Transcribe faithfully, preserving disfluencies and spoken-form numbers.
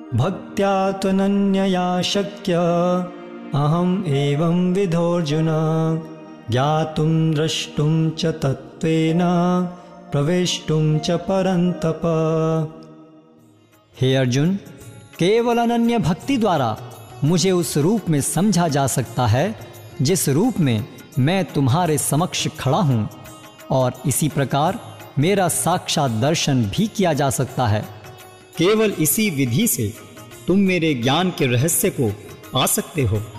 भक्त्या त्वनन्यया शक्य अहम एवं विधोऽर्जुन ज्ञातुं द्रष्टुं च तत्त्वेन प्रवेष्टुं च परन्तप। हे अर्जुन, केवल अनन्य भक्ति द्वारा मुझे उस रूप में समझा जा सकता है जिस रूप में मैं तुम्हारे समक्ष खड़ा हूँ, और इसी प्रकार मेरा साक्षात दर्शन भी किया जा सकता है। केवल इसी विधि से तुम मेरे ज्ञान के रहस्य को पा सकते हो।